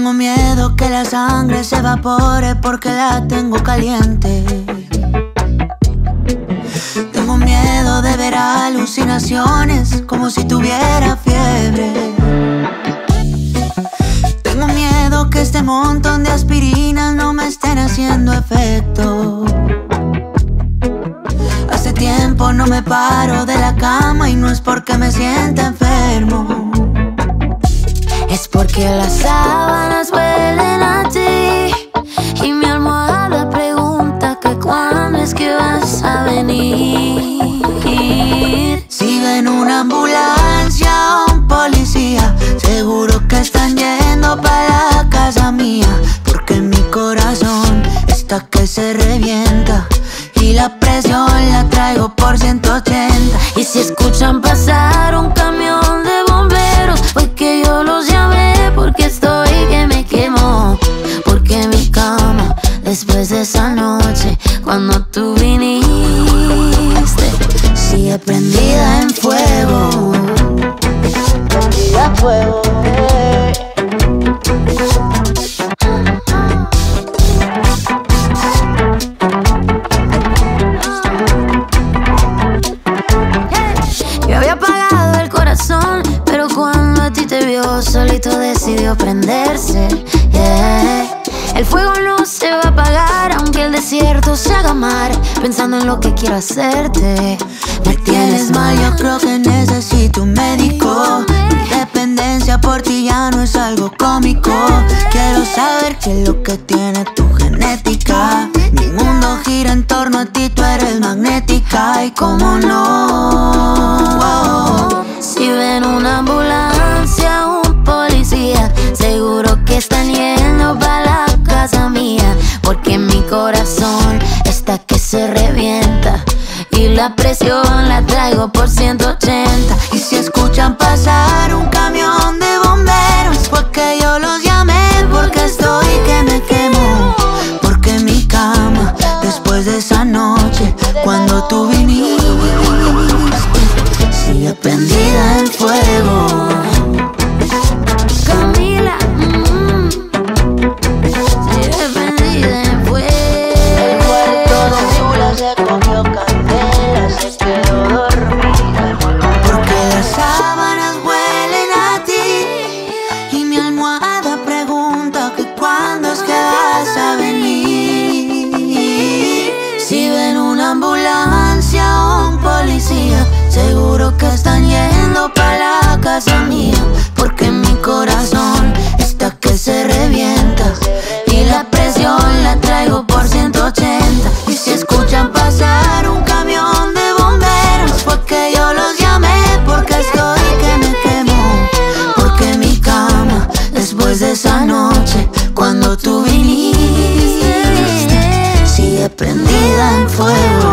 Tengo miedo que la sangre se evapore porque la tengo caliente. Tengo miedo de ver alucinaciones como si tuviera fiebre. Tengo miedo que este montón de aspirinas no me estén haciendo efecto. Hace tiempo no me paro de la cama y no es porque me sienta enfermo. Es porque las sábanas huelen a ti y mi almohada pregunta que cuándo es que vas a venir. Si ven una ambulancia o un policía, seguro que están yendo para la casa mía, porque mi corazón está que se revienta y la presión la traigo por 180. Y si escuchan pasar un camión de bomberos, fue que yo los llamé porque estoy que me quemo. Porque mi cama, después de esa noche, cuando tú viniste, sigue prendida en fuego. Prendida a fuego, Yo había apagado el corazón, pero cuando a ti te vio solito decidió prenderse, El fuego no se va a apagar aunque el desierto se haga mar, pensando en lo que quiero hacerte. Me tienes mal, yo creo que necesito un médico. Mi dependencia por ti ya no es algo cómico. Quiero saber qué es lo que tiene tu genética. Mi mundo gira en torno a ti, tú eres magnética. Y cómo no, si ven una ambulancia o un policía, seguro que están yendo para la casa mía, porque mi corazón está que se revienta y la presión la traigo por 180. Y si escuchan pasar un camión de bomberos, fue que yo los llamé porque estoy que me quemo. Porque mi cama, después de esa noche, cuando tú viniste, sigue prendida en fuego. Camila, sigue prendida en fuego. El cuarto de Zula se comió candela, se quedó dormida. Porque las sábanas huelen a ti y mi almohada pregunta que cuándo es que vas a venir. Si ven una ambulancia o un policía, seguro que están yendo para la casa mía, porque mi corazón está que se revienta y la presión la traigo por 180. Y si escuchan pasar un camión de bomberos, fue que yo los llamé porque estoy que me quemo. Porque mi cama, después de esa noche, cuando tú viniste, sigue prendida en fuego.